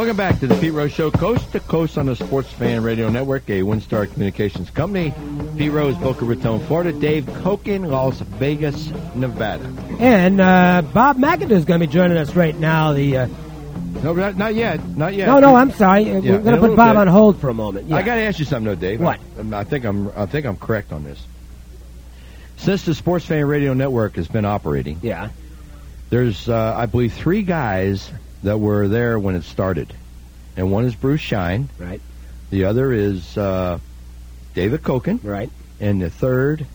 Welcome back to the Pete Rose Show, coast to coast on the Sports Fan Radio Network, a WinStar Communications company. Pete Rose, Boca Raton, Florida. Dave Koken, Las Vegas, Nevada. And Bob McAdoo is going to be joining us right now. The No, not yet. Not yet. No, I'm sorry. We're going to put Bob on hold for a moment. Yeah. I got to ask you something, though, Dave. What? I think I'm correct on this. Since the Sports Fan Radio Network has been operating, yeah, there's I believe 3 guys that were there when it started, and one is Bruce Shine, right? The other is David Koken, right? And the third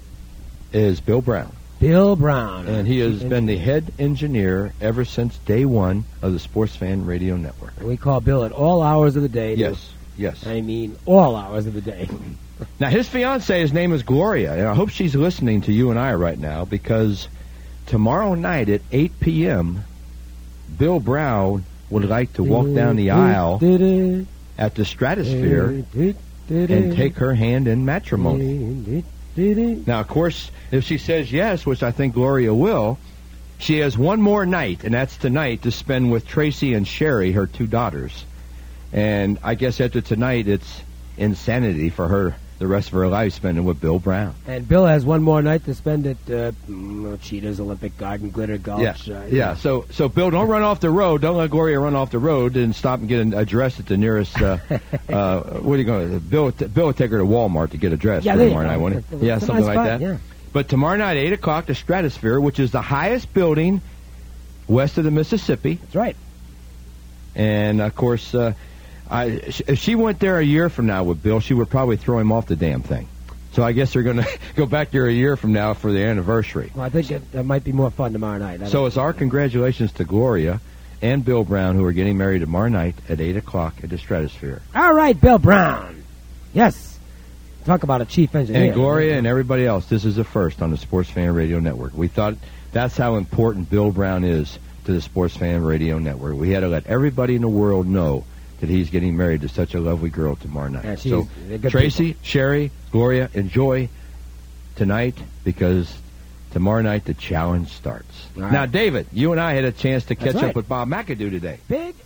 is Bill Brown. Bill Brown. And he has been the head engineer ever since day one of the Sports Fan Radio Network. We call Bill at all hours of the day. Yes. I mean, all hours of the day. Now, his fiancée, his name is Gloria, and I hope she's listening to you and I right now, because tomorrow night at 8 p.m., Bill Brown would like to walk down the aisle at the Stratosphere and take her hand in matrimony. Now, of course, if she says yes, which I think Gloria will, she has one more night, and that's tonight, to spend with Tracy and Sherry, her 2 daughters. And I guess after tonight, it's insanity for her the rest of her life spending with Bill Brown. And Bill has one more night to spend at Cheetah's Olympic Garden, Glitter Gulch. Yeah. So Bill, don't run off the road. Don't let Gloria run off the road and stop and get addressed at the nearest. What are you going to? Bill will take her to Walmart to get addressed tomorrow night, won't he? Yeah, something like that. Yeah. But tomorrow night, 8 o'clock, the Stratosphere, which is the highest building west of the Mississippi. That's right. And of course, if she went there a year from now with Bill, she would probably throw him off the damn thing. So I guess they're going to go back there a year from now for the anniversary. Well, I think that might be more fun tomorrow night. So it's our congratulations to Gloria and Bill Brown, who are getting married tomorrow night at 8 o'clock at the Stratosphere. All right, Bill Brown. Yes. Talk about a chief engineer. And Gloria and everybody else, this is the first on the Sports Fan Radio Network. We thought that's how important Bill Brown is to the Sports Fan Radio Network. We had to let everybody in the world know that he's getting married to such a lovely girl tomorrow night. Yeah, so, Tracy, Sherry, Gloria, enjoy tonight, because tomorrow night the challenge starts. Right. Now, David, you and I had a chance to catch up with Bob McAdoo today. Big